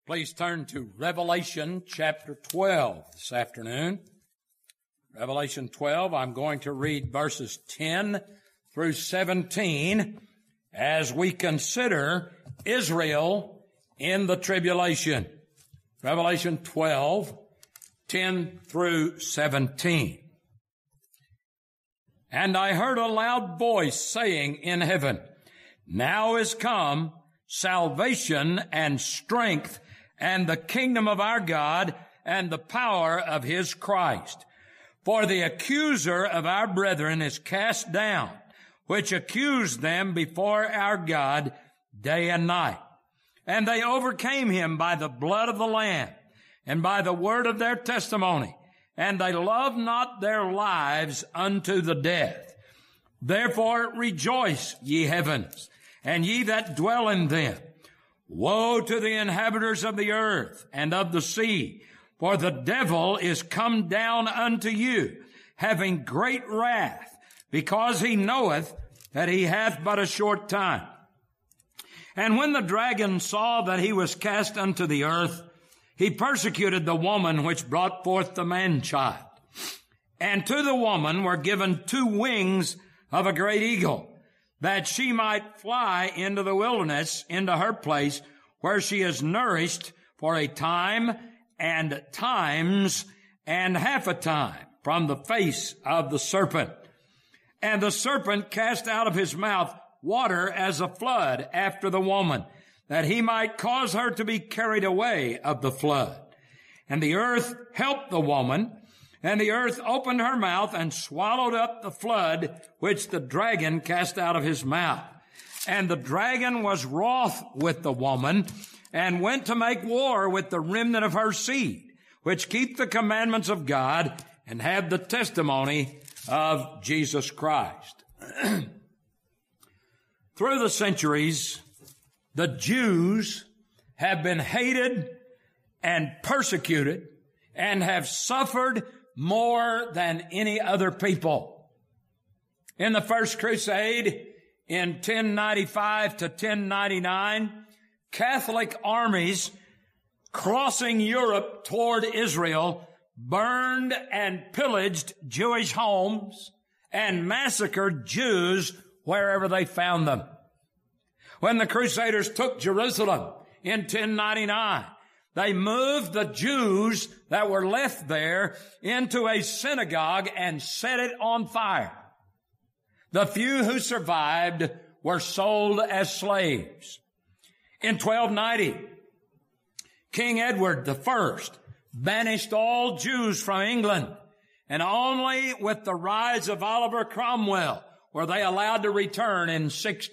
Please turn to Revelation chapter 12 this afternoon. Revelation 12, I'm going to read verses 10 through 17 as we consider Israel in the tribulation. Revelation 12, 10 through 17. And I heard a loud voice saying in heaven, Now is come salvation and strength and the kingdom of our God and the power of his Christ. For the accuser of our brethren is cast down, which accused them before our God day and night. And they overcame him by the blood of the Lamb and by the word of their testimony, and they loved not their lives unto the death. Therefore rejoice, ye heavens, and ye that dwell in them. Woe to the inhabitants of the earth and of the sea, for the devil is come down unto you, having great wrath, because he knoweth that he hath but a short time. And when the dragon saw that he was cast unto the earth, he persecuted the woman which brought forth the man-child. And to the woman were given 2 wings of a great eagle, that she might fly into the wilderness, into her place, where she is nourished for a time and times and half a time from the face of the serpent. And the serpent cast out of his mouth water as a flood after the woman, that he might cause her to be carried away of the flood. And the earth helped the woman, and the earth opened her mouth and swallowed up the flood which the dragon cast out of his mouth. And the dragon was wroth with the woman and went to make war with the remnant of her seed, which keep the commandments of God and have the testimony of Jesus Christ. Through the centuries, the Jews have been hated and persecuted and have suffered more than any other people. In the First Crusade, in 1095 to 1099, Catholic armies crossing Europe toward Israel burned and pillaged Jewish homes and massacred Jews wherever they found them. When the Crusaders took Jerusalem in 1099, they moved the Jews that were left there into a synagogue and set it on fire. The few who survived were sold as slaves. In 1290, King Edward I banished all Jews from England, and only with the rise of Oliver Cromwell were they allowed to return in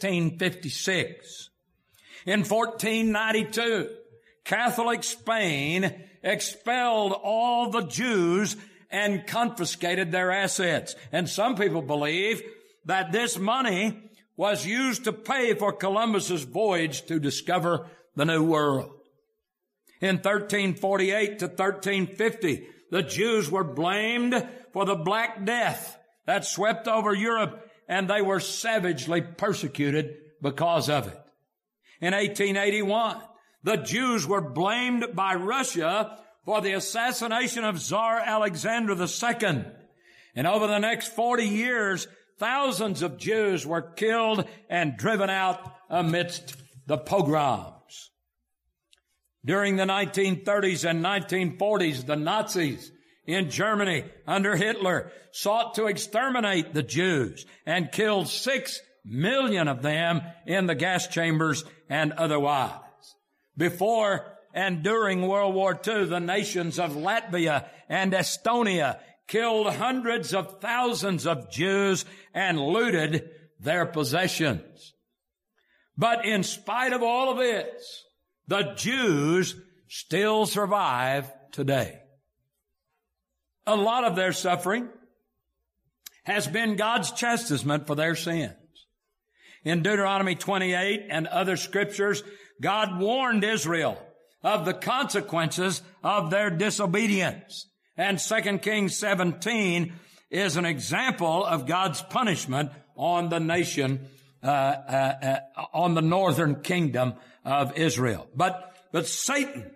1656. In 1492, Catholic Spain expelled all the Jews and confiscated their assets. And some people believe that this money was used to pay for Columbus's voyage to discover the New World. In 1348 to 1350, the Jews were blamed for the Black Death that swept over Europe, and they were savagely persecuted because of it. In 1881, the Jews were blamed by Russia for the assassination of Tsar Alexander II. And over the next 40 years, thousands of Jews were killed and driven out amidst the pogroms. During the 1930s and 1940s, the Nazis in Germany under Hitler sought to exterminate the Jews and killed 6 million of them in the gas chambers and otherwise. Before and during World War II, the nations of Latvia and Estonia killed hundreds of thousands of Jews and looted their possessions. But in spite of all of this, the Jews still survive today. A lot of their suffering has been God's chastisement for their sins. In Deuteronomy 28 and other scriptures, God warned Israel of the consequences of their disobedience. And 2 Kings 17 is an example of God's punishment on the nation, on the northern kingdom of Israel. But Satan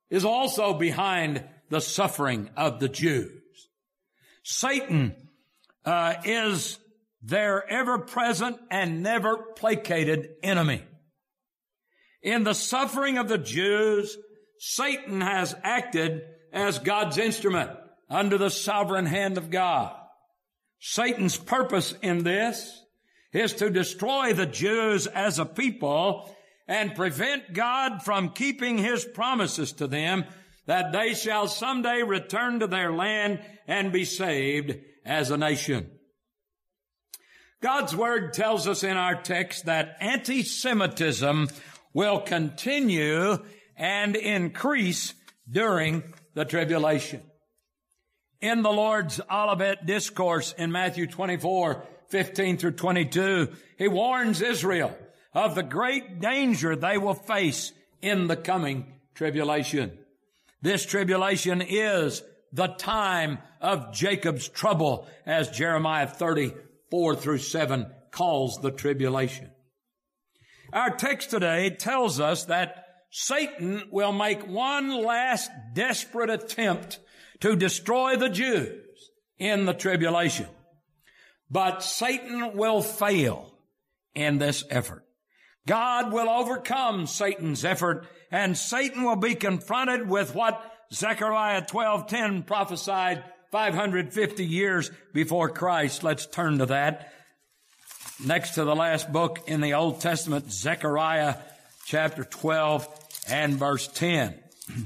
is also behind the suffering of the Jews. Satan is their ever-present and never placated enemy. In the suffering of the Jews, Satan has acted as God's instrument under the sovereign hand of God. Satan's purpose in this is to destroy the Jews as a people and prevent God from keeping His promises to them that they shall someday return to their land and be saved as a nation. God's Word tells us in our text that anti-Semitism will continue and increase during the tribulation. In the Lord's Olivet Discourse in Matthew 24:15 through 22, He warns Israel of the great danger they will face in the coming tribulation. This tribulation is the time of Jacob's trouble, as Jeremiah 30:4 through 7 calls the tribulation. Our text today tells us that Satan will make one last desperate attempt to destroy the Jews in the tribulation. But Satan will fail in this effort. God will overcome Satan's effort, and Satan will be confronted with what Zechariah 12:10 prophesied 550 years before Christ. Let's turn to that. Next to the last book in the Old Testament, Zechariah chapter 12 and verse 10.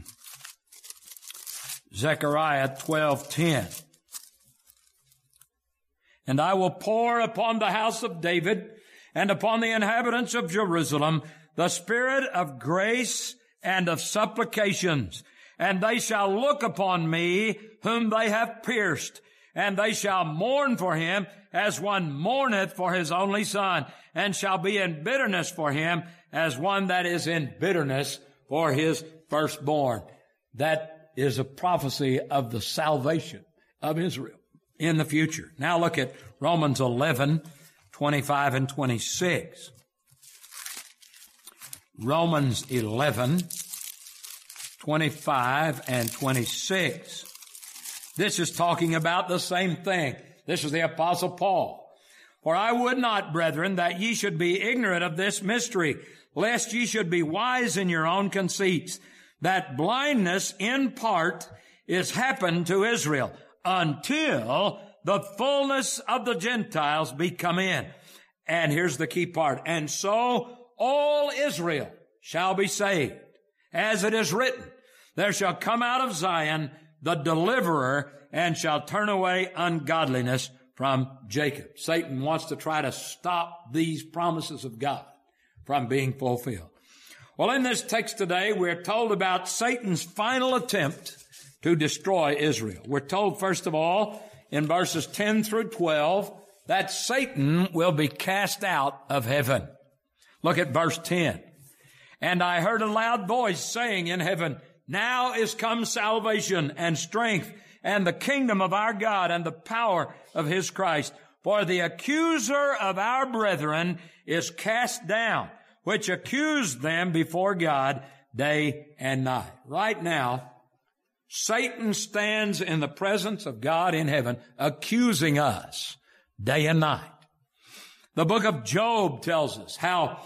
Zechariah 12:10. And I will pour upon the house of David and upon the inhabitants of Jerusalem the spirit of grace and of supplications, and they shall look upon me whom they have pierced, and they shall mourn for him as one mourneth for his only son, and shall be in bitterness for him as one that is in bitterness for his firstborn. That is a prophecy of the salvation of Israel in the future. Now look at Romans 11:25 and 26. Romans 11:25 and 26. This is talking about the same thing. This is the Apostle Paul. For I would not, brethren, that ye should be ignorant of this mystery, lest ye should be wise in your own conceits, that blindness in part is happened to Israel, until the fullness of the Gentiles be come in. And here's the key part. And so all Israel shall be saved. As it is written, there shall come out of Zion the deliverer, and shall turn away ungodliness from Jacob. Satan wants to try to stop these promises of God from being fulfilled. Well, in this text today, we're told about Satan's final attempt to destroy Israel. We're told, first of all, in verses 10 through 12, that Satan will be cast out of heaven. Look at verse 10. And I heard a loud voice saying in heaven, now is come salvation and strength and the kingdom of our God and the power of his Christ. For the accuser of our brethren is cast down, which accused them before God day and night. Right now, Satan stands in the presence of God in heaven, accusing us day and night. The book of Job tells us how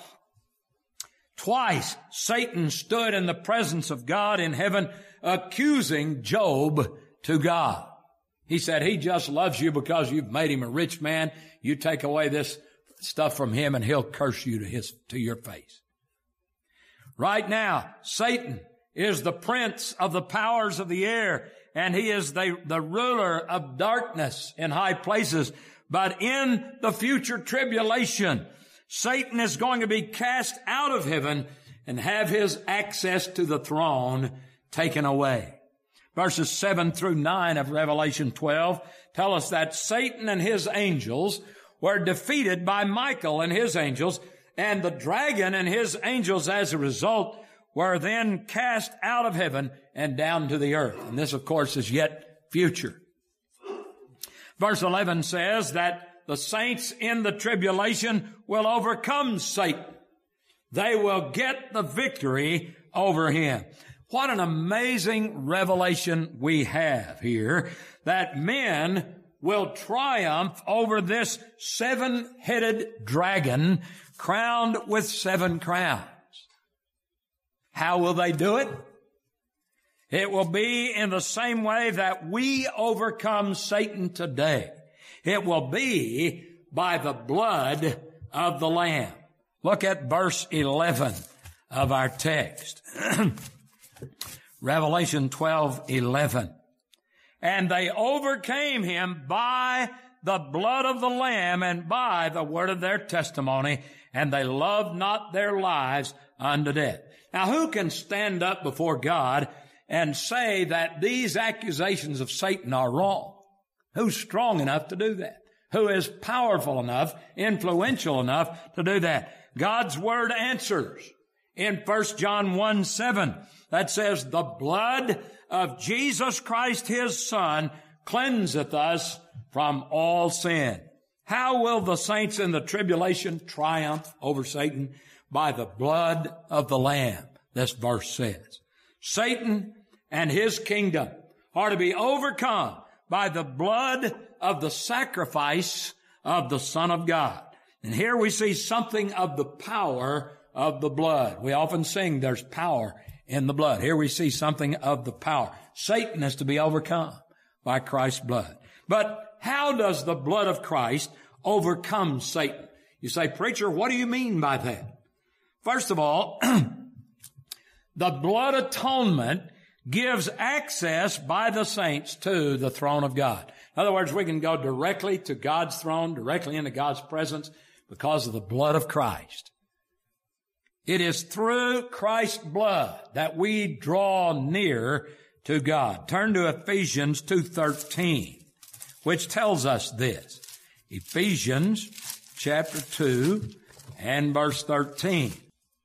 twice Satan stood in the presence of God in heaven, accusing Job to God. He said, he just loves you because you've made him a rich man. You take away this stuff from him and he'll curse you to your face. Right now, Satan is the prince of the powers of the air, and he is the ruler of darkness in high places. But in the future tribulation, Satan is going to be cast out of heaven and have his access to the throne taken away. Verses 7 through 9 of Revelation 12 tell us that Satan and his angels were defeated by Michael and his angels, and the dragon and his angels, as a result, were then cast out of heaven and down to the earth. And this, of course, is yet future. Verse 11 says that the saints in the tribulation will overcome Satan. They will get the victory over him. What an amazing revelation we have here, that men will triumph over this 7-headed dragon crowned with 7 crowns. How will they do it? It will be in the same way that we overcome Satan today. It will be by the blood of the Lamb. Look at verse 11 of our text. Revelation 12:11. And they overcame him by the blood of the Lamb and by the word of their testimony, and they loved not their lives unto death. Now, who can stand up before God and say that these accusations of Satan are wrong? Who's strong enough to do that? Who is powerful enough, influential enough to do that? God's word answers. In 1 John 1:7, that says, the blood of Jesus Christ, his Son, cleanseth us from all sin. How will the saints in the tribulation triumph over Satan? By the blood of the Lamb, this verse says. Satan and his kingdom are to be overcome by the blood of the sacrifice of the Son of God. And here we see something of the power of the blood. We often sing there's power in the blood. Here we see something of the power. Satan is to be overcome by Christ's blood. But how does the blood of Christ overcome Satan? You say, preacher, what do you mean by that? First of all, the blood atonement gives access by the saints to the throne of God. In other words, we can go directly to God's throne, directly into God's presence because of the blood of Christ. It is through Christ's blood that we draw near to God. Turn to Ephesians 2:13, which tells us this. Ephesians chapter 2 and verse 13.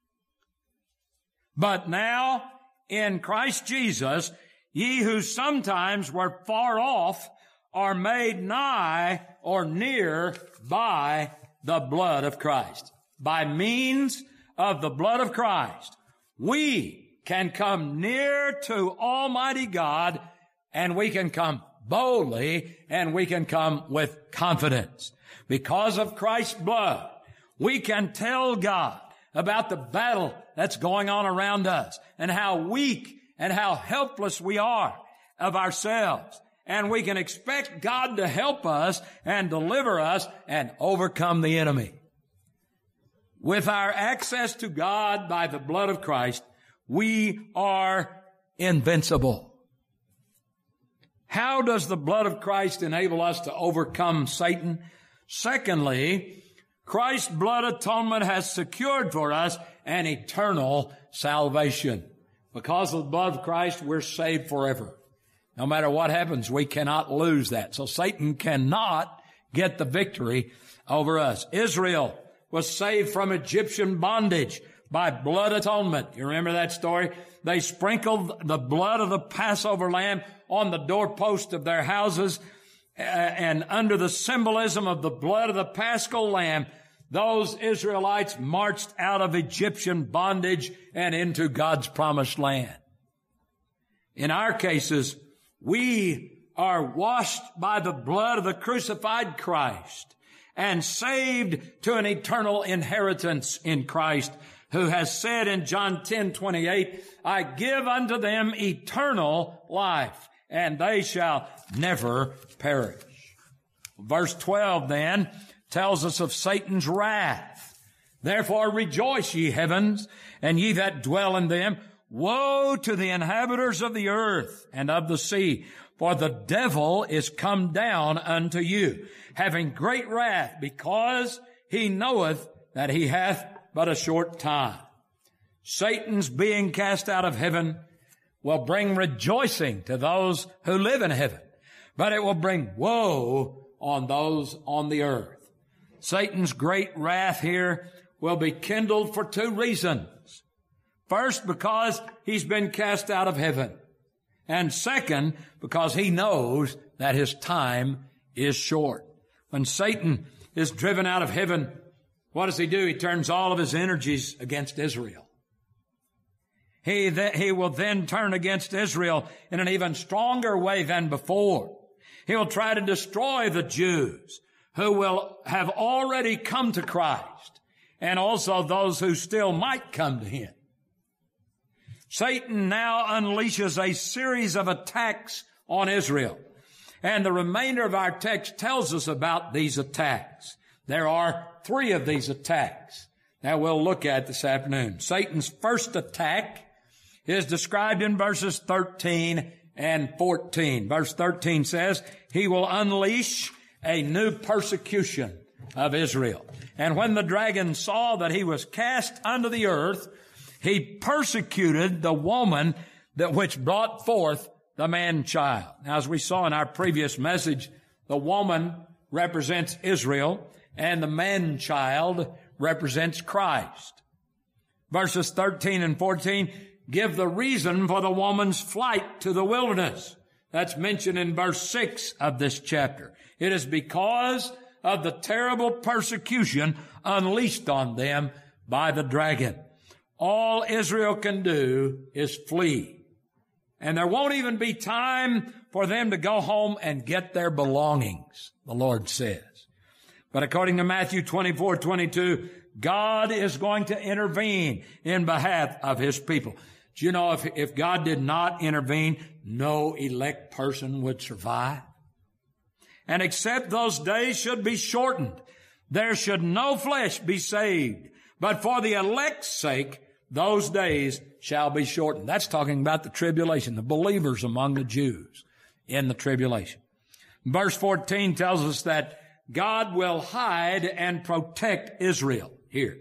But now in Christ Jesus, ye who sometimes were far off are made nigh or near by the blood of Christ. By means of the blood of Christ, we can come near to Almighty God, and we can come boldly, and we can come with confidence. Because of Christ's blood, we can tell God about the battle that's going on around us and how weak and how helpless we are of ourselves. And we can expect God to help us and deliver us and overcome the enemy. With our access to God by the blood of Christ, we are invincible. How does the blood of Christ enable us to overcome Satan? Secondly, Christ's blood atonement has secured for us an eternal salvation. Because of the blood of Christ, we're saved forever. No matter what happens, we cannot lose that. So Satan cannot get the victory over us. Israel was saved from Egyptian bondage by blood atonement. You remember that story? They sprinkled the blood of the Passover lamb on the doorpost of their houses, and under the symbolism of the blood of the Paschal lamb, those Israelites marched out of Egyptian bondage and into God's promised land. In our cases, we are washed by the blood of the crucified Christ and saved to an eternal inheritance in Christ, who has said in John 10:28, I give unto them eternal life, and they shall never perish. Verse 12 then tells us of Satan's wrath. Therefore rejoice, ye heavens, and ye that dwell in them. Woe to the inhabitants of the earth and of the sea, for the devil is come down unto you, having great wrath, because he knoweth that he hath but a short time. Satan's being cast out of heaven will bring rejoicing to those who live in heaven, but it will bring woe on those on the earth. Satan's great wrath here will be kindled for 2 reasons. First, because he's been cast out of heaven. And second, because he knows that his time is short. When Satan is driven out of heaven, what does he do? He turns all of his energies against Israel. He will then turn against Israel in an even stronger way than before. He will try to destroy the Jews who will have already come to Christ, and also those who still might come to him. Satan now unleashes a series of attacks on Israel, and the remainder of our text tells us about these attacks. There are 3 of these attacks that we'll look at this afternoon. Satan's first attack is described in verses 13 and 14. Verse 13 says, he will unleash a new persecution of Israel. And when the dragon saw that he was cast unto the earth, he persecuted the woman that which brought forth the man-child. Now, as we saw in our previous message, the woman represents Israel, and the man-child represents Christ. Verses 13 and 14 give the reason for the woman's flight to the wilderness. That's mentioned in verse 6 of this chapter. It is because of the terrible persecution unleashed on them by the dragon. All Israel can do is flee. And there won't even be time for them to go home and get their belongings, the Lord says. But according to Matthew 24:22, God is going to intervene in behalf of his people. Do you know if God did not intervene, no elect person would survive? And except those days should be shortened, there should no flesh be saved. But for the elect's sake, those days shall be shortened. That's talking about the tribulation, the believers among the Jews in the tribulation. Verse 14 tells us that God will hide and protect Israel here.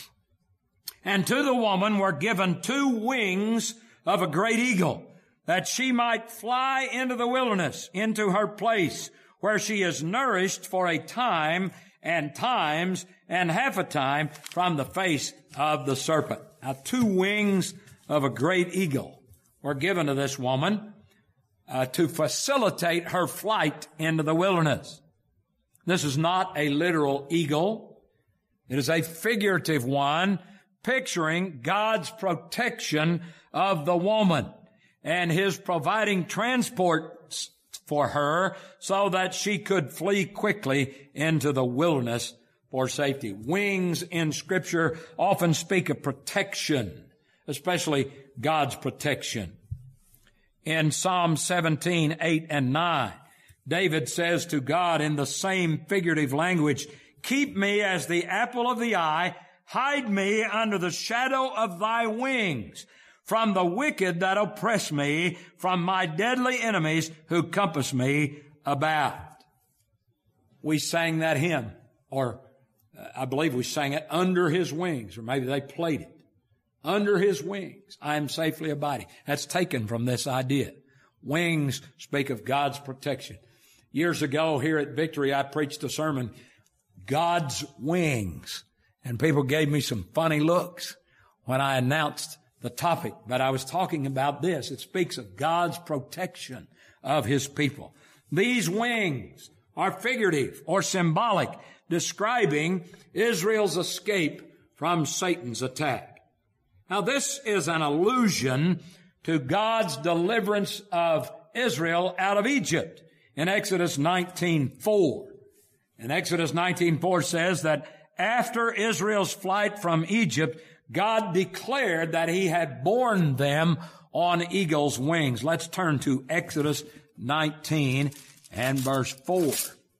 And to the woman were given 2 wings of a great eagle, that she might fly into the wilderness, into her place, where she is nourished for a time and times and half a time from the face of the serpent. Now, 2 wings of a great eagle were given to this woman to facilitate her flight into the wilderness. This is not a literal eagle. It is a figurative one, picturing God's protection of the woman and his providing transport for her so that she could flee quickly into the wilderness for safety. Wings in Scripture often speak of protection, especially God's protection. In Psalm 17:8 and 9, David says to God in the same figurative language, keep me as the apple of the eye, hide me under the shadow of thy wings, from the wicked that oppress me, from my deadly enemies who compass me about. We sang that hymn, or I believe we sang it, Under His Wings, or maybe they played it. Under His wings, I am safely abiding. That's taken from this idea. Wings speak of God's protection. Years ago here at Victory, I preached a sermon, God's Wings. And people gave me some funny looks when I announced the topic. But I was talking about this. It speaks of God's protection of His people. These wings are figurative or symbolic, describing Israel's escape from Satan's attack. Now, this is an allusion to God's deliverance of Israel out of Egypt in Exodus 19:4. And Exodus 19:4 says that after Israel's flight from Egypt, God declared that He had borne them on eagle's wings. Let's turn to Exodus 19 and verse 4.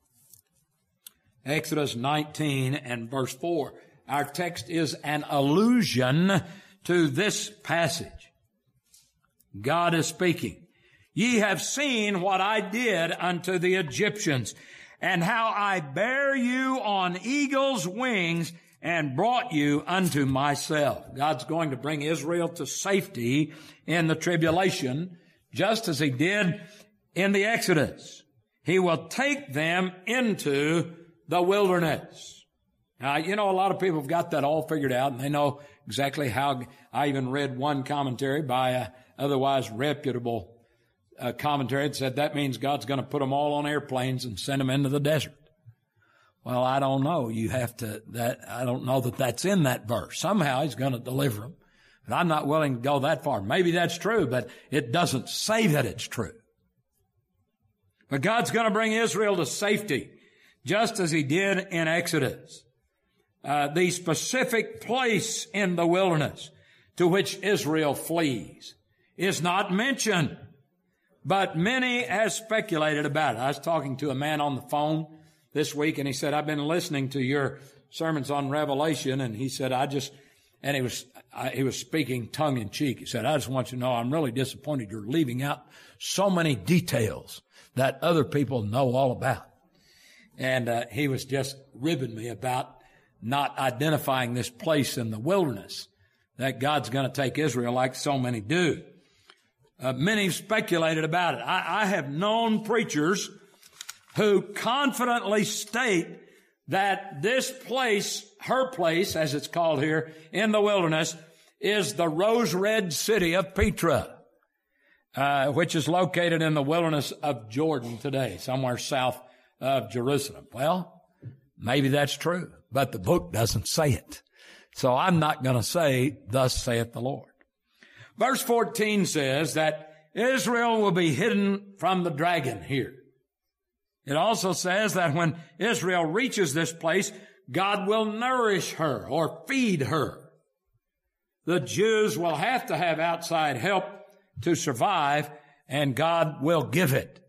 Exodus 19 and verse 4. Our text is an allusion to this passage. God is speaking. Ye have seen what I did unto the Egyptians, and how I bare you on eagle's wings and brought you unto myself. God's going to bring Israel to safety in the tribulation, just as He did in the Exodus. He will take them into the wilderness. Now, you know, a lot of people have got that all figured out, and they know exactly how. I even read one commentary by a otherwise reputable commentary that said that means God's going to put them all on airplanes and send them into the desert. Well, I don't know. I don't know that that's in that verse. Somehow He's going to deliver them. But I'm not willing to go that far. Maybe that's true, but it doesn't say that it's true. But God's going to bring Israel to safety, just as He did in Exodus. The specific place in the wilderness to which Israel flees is not mentioned, but many have speculated about it. I was talking to a man on the phone this week, and he said, I've been listening to your sermons on Revelation, and he said, he was speaking tongue in cheek. He said, I just want you to know I'm really disappointed you're leaving out so many details that other people know all about. And he was just ribbing me about not identifying this place in the wilderness that God's going to take Israel like so many do. Many speculated about it. I have known preachers who confidently state that this place, her place, as it's called here, in the wilderness, is the rose-red city of Petra, which is located in the wilderness of Jordan today, somewhere south of Jerusalem. Well, maybe that's true, but the book doesn't say it. So I'm not going to say, thus saith the Lord. Verse 14 says that Israel will be hidden from the dragon here. It also says that when Israel reaches this place, God will nourish her or feed her. The Jews will have to have outside help to survive, and God will give it.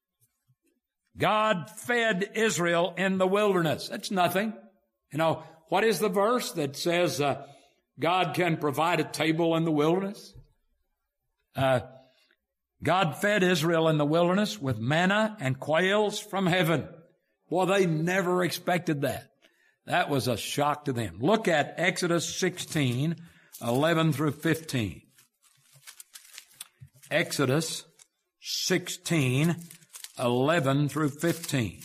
God fed Israel in the wilderness. That's nothing. You know, what is the verse that says God can provide a table in the wilderness? God fed Israel in the wilderness with manna and quails from heaven. Well, they never expected that. That was a shock to them. Look at Exodus 16, 11 through 15. Exodus 16, 11 through 15.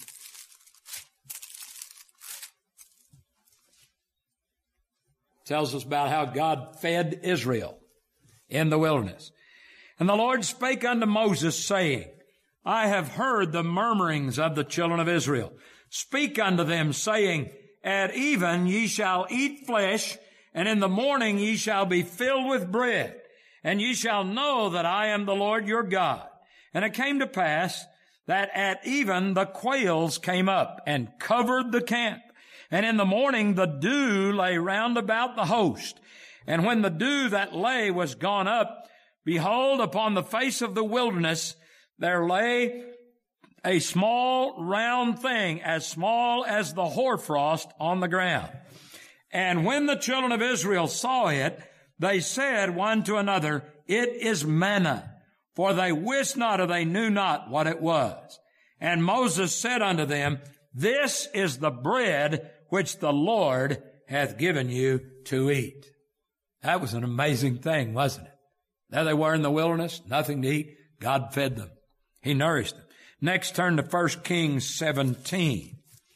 Tells us about how God fed Israel in the wilderness. And the Lord spake unto Moses, saying, I have heard the murmurings of the children of Israel. Speak unto them, saying, At even ye shall eat flesh, and in the morning ye shall be filled with bread, and ye shall know that I am the Lord your God. And it came to pass that at even the quails came up and covered the camp. And in the morning the dew lay round about the host. And when the dew that lay was gone up, behold, upon the face of the wilderness there lay a small round thing, as small as the hoarfrost on the ground. And when the children of Israel saw it, they said one to another, It is manna. For they wist not, or they knew not what it was. And Moses said unto them, This is the bread which the Lord hath given you to eat. That was an amazing thing, wasn't it? There they were in the wilderness, nothing to eat. God fed them. He nourished them. Next, turn to 1 Kings 17.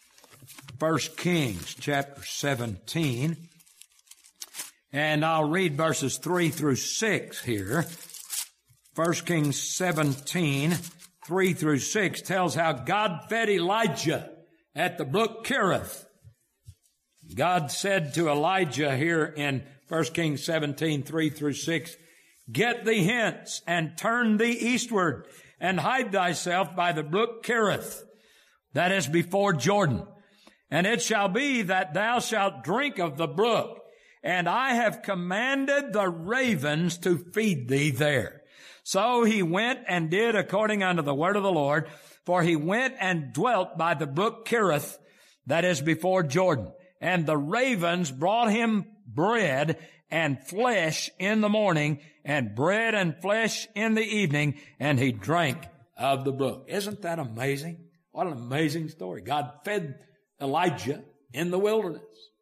1 Kings chapter 17. And I'll read verses 3 through 6 here. 1 Kings 17, 3 through 6 tells how God fed Elijah at the brook Cherith. God said to Elijah here in 1 Kings 17, 3 through 6, Get thee hence and turn thee eastward and hide thyself by the brook Cherith, that is before Jordan. And it shall be that thou shalt drink of the brook, and I have commanded the ravens to feed thee there. So he went and did according unto the word of the Lord, for he went and dwelt by the brook Cherith, that is before Jordan. And the ravens brought him bread and flesh in the morning, and bread and flesh in the evening, and he drank of the brook. Isn't that amazing? What an amazing story. God fed Elijah in the wilderness.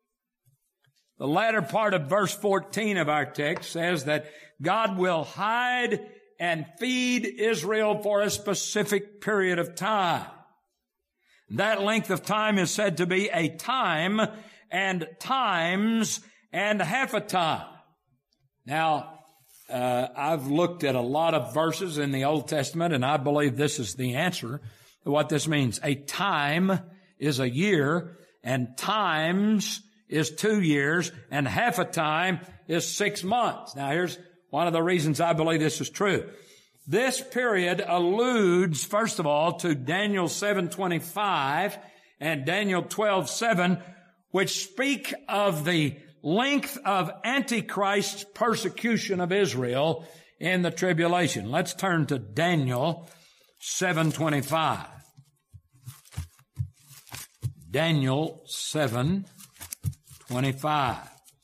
The latter part of verse 14 of our text says that God will hide and feed Israel for a specific period of time. That length of time is said to be a time and times and half a time. Now, I've looked at a lot of verses in the Old Testament, and I believe this is the answer to what this means. A time is a year, and times is 2 years, and half a time is 6 months. Now here's one of the reasons I believe this is true. This period alludes, first of all, to Daniel 7:25 and Daniel 12:7, which speak of the length of Antichrist's persecution of Israel in the tribulation. Let's turn to Daniel 7:25. Daniel 7:25.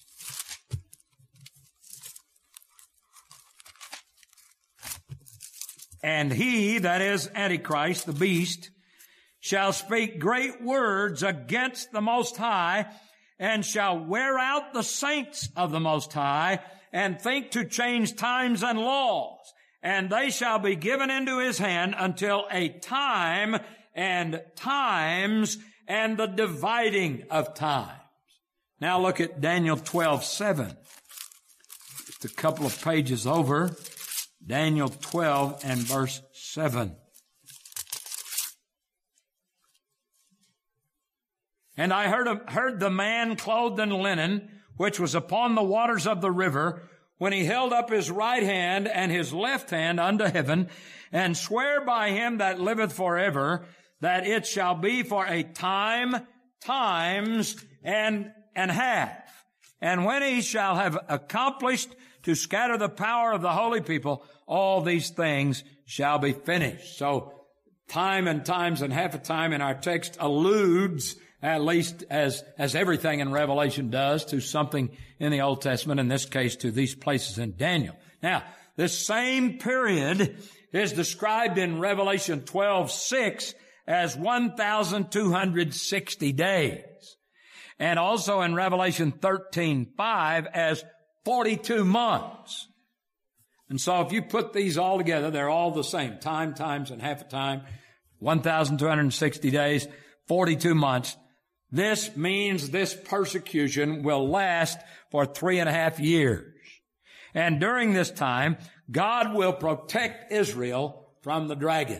And he, that is Antichrist, the beast, shall speak great words against the Most High, and shall wear out the saints of the Most High, and think to change times and laws. And they shall be given into his hand until a time and times and the dividing of times. Now look at Daniel 12:7. Just a couple of pages over. Daniel 12 and verse 7. And I heard the man clothed in linen, which was upon the waters of the river, when he held up his right hand and his left hand unto heaven, and swear by him that liveth forever, that it shall be for a time, times, and half. And when he shall have accomplished to scatter the power of the holy people, all these things shall be finished. So time and times and half a time in our text alludes, at least as everything in Revelation does, to something in the Old Testament, in this case to these places in Daniel. Now, this same period is described in Revelation 12:6 as 1,260 days. And also in Revelation 13:5 as 42 months. And so if you put these all together, they're all the same. Time, times, and half a time. 1,260 days, 42 months. This means this persecution will last for 3.5 years. And during this time, God will protect Israel from the dragon.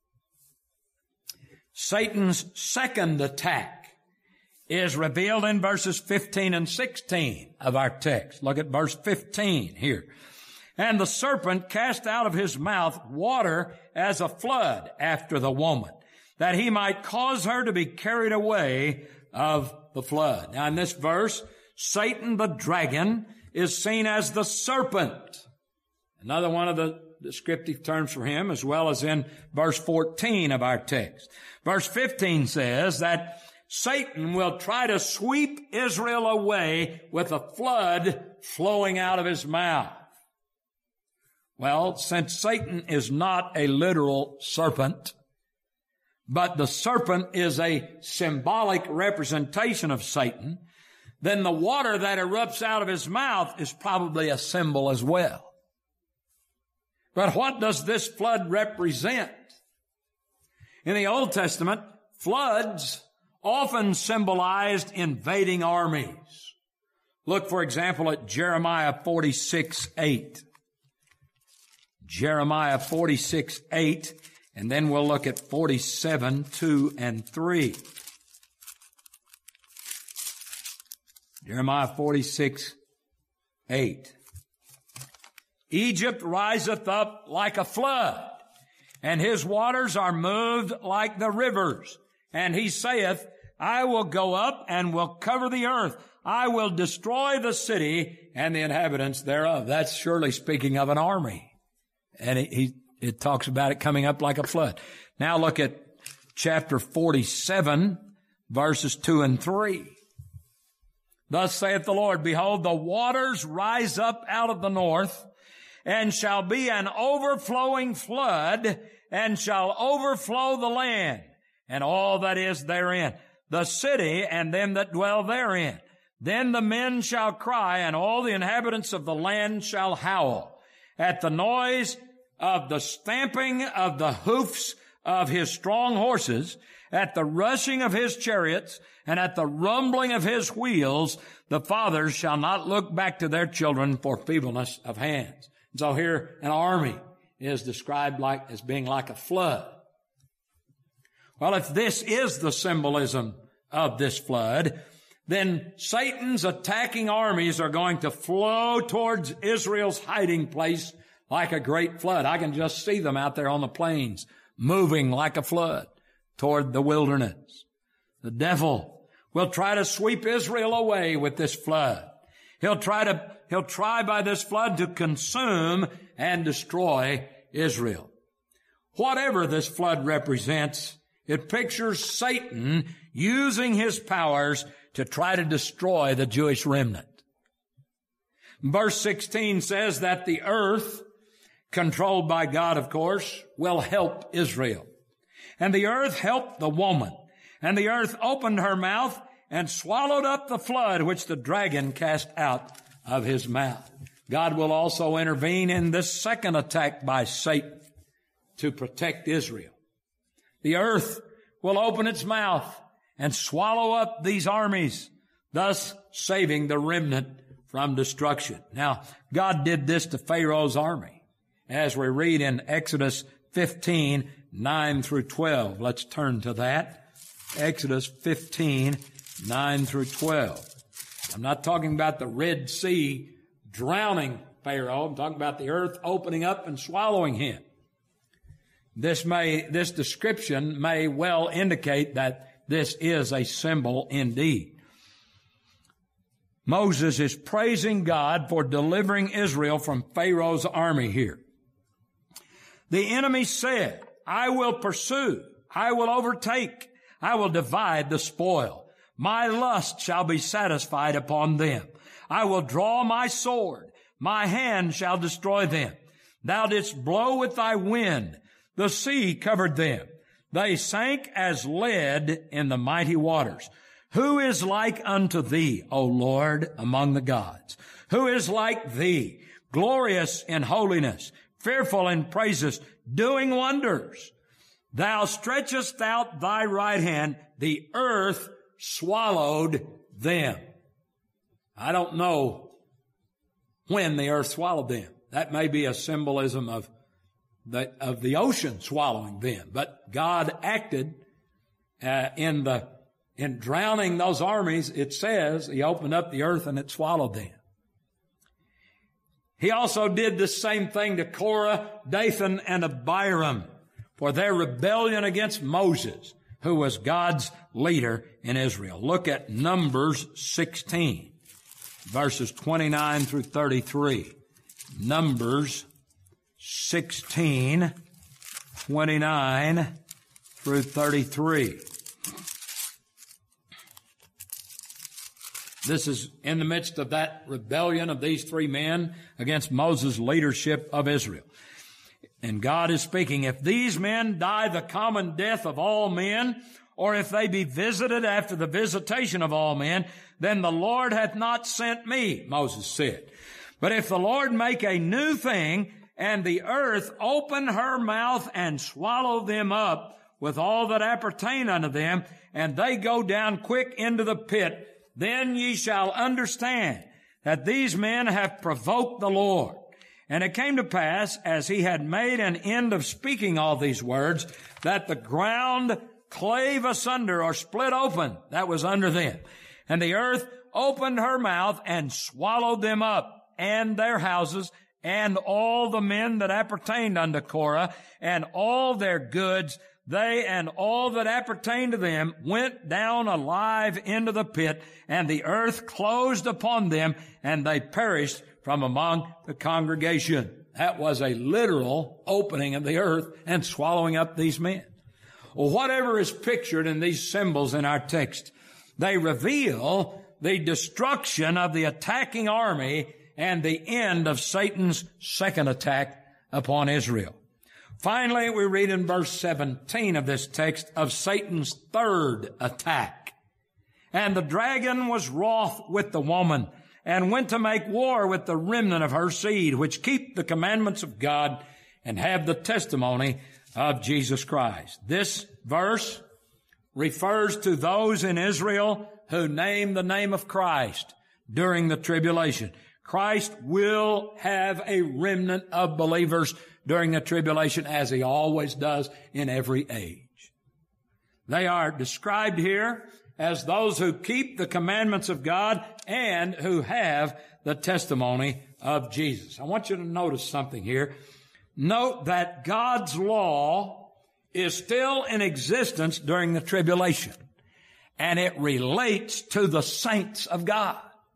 Satan's second attack is revealed in verses 15 and 16 of our text. Look at verse 15 here. And the serpent cast out of his mouth water as a flood after the woman, that he might cause her to be carried away of the flood. Now in this verse, Satan the dragon is seen as the serpent. Another one of the descriptive terms for him, as well as in verse 14 of our text. Verse 15 says that Satan will try to sweep Israel away with a flood flowing out of his mouth. Well, since Satan is not a literal serpent, but the serpent is a symbolic representation of Satan, then the water that erupts out of his mouth is probably a symbol as well. But what does this flood represent? In the Old Testament, floods often symbolized invading armies. Look, for example, at Jeremiah 46:8. Jeremiah 46:8, and then we'll look at 47:2 and 3. Jeremiah 46:8. Egypt riseth up like a flood, and his waters are moved like the rivers. And he saith, I will go up and will cover the earth. I will destroy the city and the inhabitants thereof. That's surely speaking of an army. And it talks about it coming up like a flood. Now look at chapter 47, verses 2 and 3. Thus saith the Lord, behold, the waters rise up out of the north, and shall be an overflowing flood, and shall overflow the land, and all that is therein, the city and them that dwell therein. Then the men shall cry, and all the inhabitants of the land shall howl, at the noise of the stamping of the hoofs of his strong horses, at the rushing of his chariots, and at the rumbling of his wheels. The fathers shall not look back to their children for feebleness of hands. And so here an army is described as being like a flood. Well, if this is the symbolism of this flood, then Satan's attacking armies are going to flow towards Israel's hiding place like a great flood. I can just see them out there on the plains, moving like a flood toward the wilderness. The devil will try to sweep Israel away with this flood. He'll try by this flood to consume and destroy Israel. Whatever this flood represents, it pictures Satan using his powers to try to destroy the Jewish remnant. Verse 16 says that the earth, controlled by God, of course, will help Israel. And the earth helped the woman. And the earth opened her mouth and swallowed up the flood which the dragon cast out of his mouth. God will also intervene in this second attack by Satan to protect Israel. The earth will open its mouth and swallow up these armies, thus saving the remnant from destruction. Now, God did this to Pharaoh's army, as we read in Exodus 15, 9 through 12. Let's turn to that. Exodus 15, 9 through 12. I'm not talking about the Red Sea drowning Pharaoh. I'm talking about the earth opening up and swallowing him. This description may well indicate that this is a symbol indeed. Moses is praising God for delivering Israel from Pharaoh's army here. The enemy said, I will pursue, I will overtake, I will divide the spoil. My lust shall be satisfied upon them. I will draw my sword, my hand shall destroy them. Thou didst blow with thy wind, the sea covered them. They sank as lead in the mighty waters. Who is like unto thee, O Lord, among the gods? Who is like thee, glorious in holiness, fearful in praises, doing wonders? Thou stretchest out thy right hand, the earth swallowed them. I don't know when the earth swallowed them. That may be a symbolism of the ocean swallowing them. But God acted in drowning those armies. It says He opened up the earth and it swallowed them. He also did the same thing to Korah, Dathan, and Abiram for their rebellion against Moses, who was God's leader in Israel. Look at Numbers 16, verses 29 through 33. Numbers 16, 29 through 33. This is in the midst of that rebellion of these three men against Moses' leadership of Israel. And God is speaking, if these men die the common death of all men, or if they be visited after the visitation of all men, then the Lord hath not sent me, Moses said. But if the Lord make a new thing, and the earth open her mouth and swallow them up with all that appertain unto them, and they go down quick into the pit, then ye shall understand that these men have provoked the Lord. And it came to pass, as he had made an end of speaking all these words, that the ground clave asunder or split open that was under them. And the earth opened her mouth and swallowed them up and their houses and all the men that appertained unto Korah and all their goods. They and all that appertained to them went down alive into the pit, and the earth closed upon them, and they perished from among the congregation. That was a literal opening of the earth and swallowing up these men. Well, whatever is pictured in these symbols in our text, they reveal the destruction of the attacking army and the end of Satan's second attack upon Israel. Finally, we read in verse 17 of this text of Satan's third attack. And the dragon was wroth with the woman and went to make war with the remnant of her seed, which keep the commandments of God and have the testimony of Jesus Christ. This verse refers to those in Israel who name the name of Christ during the tribulation. Christ will have a remnant of believers during the tribulation, as He always does in every age. They are described here as those who keep the commandments of God and who have the testimony of Jesus. I want you to notice something here. Note that God's law is still in existence during the tribulation, and it relates to the saints of God.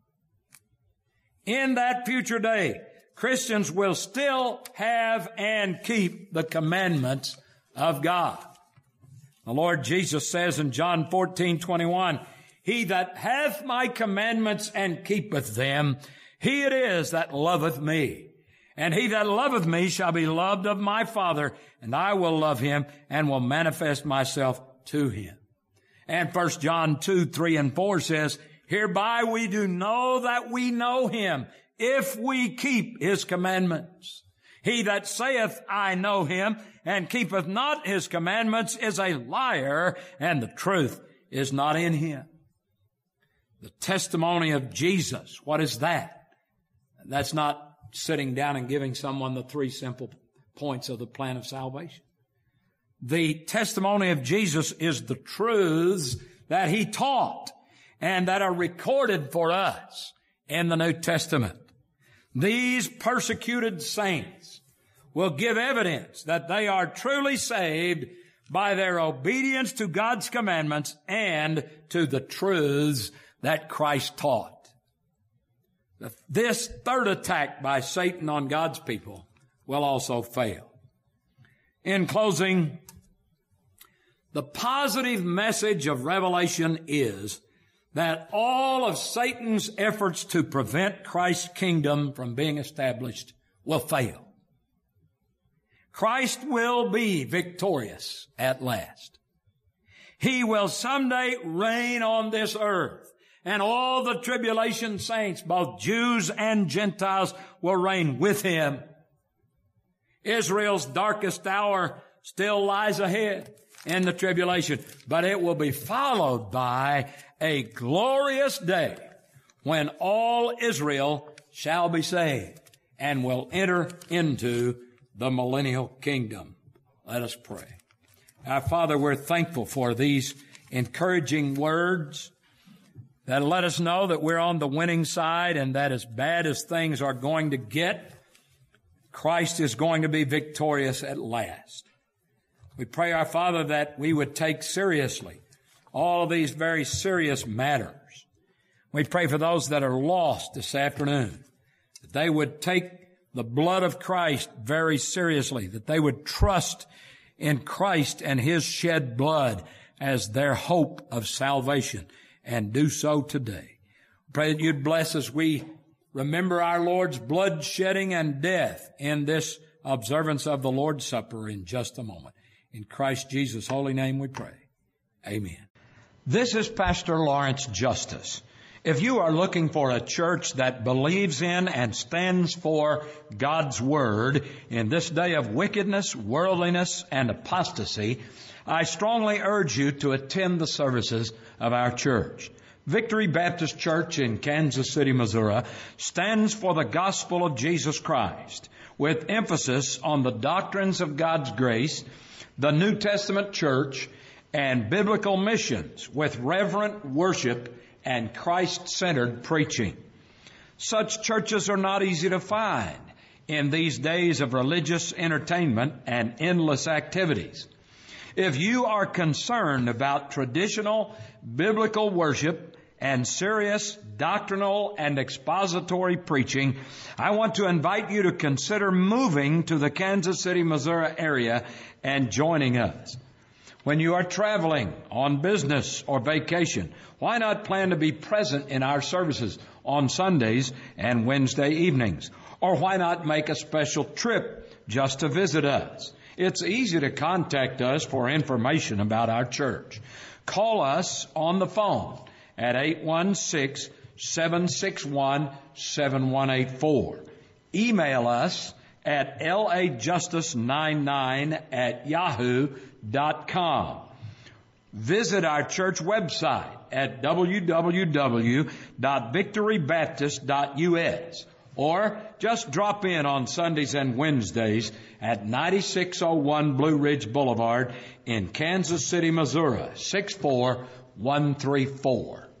In that future day, Christians will still have and keep the commandments of God. The Lord Jesus says in John 14:21, "He that hath my commandments and keepeth them, he it is that loveth me. And he that loveth me shall be loved of my Father, and I will love him and will manifest myself to him." And 1 John 2:3-4 says, "Hereby we do know that we know him, if we keep his commandments. He that saith, I know him, and keepeth not his commandments is a liar, and the truth is not in him." The testimony of Jesus, what is that? That's not sitting down and giving someone the 3 simple points of the plan of salvation. The testimony of Jesus is the truths that he taught and that are recorded for us in the New Testament. These persecuted saints will give evidence that they are truly saved by their obedience to God's commandments and to the truths that Christ taught. This third attack by Satan on God's people will also fail. In closing, the positive message of Revelation is that all of Satan's efforts to prevent Christ's kingdom from being established will fail. Christ will be victorious at last. He will someday reign on this earth, and all the tribulation saints, both Jews and Gentiles, will reign with him. Israel's darkest hour still lies ahead in the tribulation, but it will be followed by a glorious day when all Israel shall be saved and will enter into the millennial kingdom. Let us pray. Our Father, we're thankful for these encouraging words that let us know that we're on the winning side, and that as bad as things are going to get, Christ is going to be victorious at last. We pray, our Father, that we would take seriously all of these very serious matters. We pray for those that are lost this afternoon, that they would take the blood of Christ very seriously, that they would trust in Christ and his shed blood as their hope of salvation, and do so today. Pray that you'd bless as we remember our Lord's blood shedding and death in this observance of the Lord's Supper in just a moment. In Christ Jesus' holy name we pray. Amen. This is Pastor Lawrence Justice. If you are looking for a church that believes in and stands for God's Word in this day of wickedness, worldliness, and apostasy, I strongly urge you to attend the services of our church. Victory Baptist Church in Kansas City, Missouri stands for the gospel of Jesus Christ, with emphasis on the doctrines of God's grace, the New Testament church, and biblical missions with reverent worship and Christ-centered preaching. Such churches are not easy to find in these days of religious entertainment and endless activities. If you are concerned about traditional biblical worship and serious doctrinal and expository preaching, I want to invite you to consider moving to the Kansas City, Missouri area and joining us. When you are traveling on business or vacation, why not plan to be present in our services on Sundays and Wednesday evenings? Or why not make a special trip just to visit us? It's easy to contact us for information about our church. Call us on the phone at 816-761-7184. Email us at lajustice99@yahoo.com. Visit our church website at www.victorybaptist.us, or just drop in on Sundays and Wednesdays at 9601 Blue Ridge Boulevard in Kansas City, Missouri, 641 1 through 4.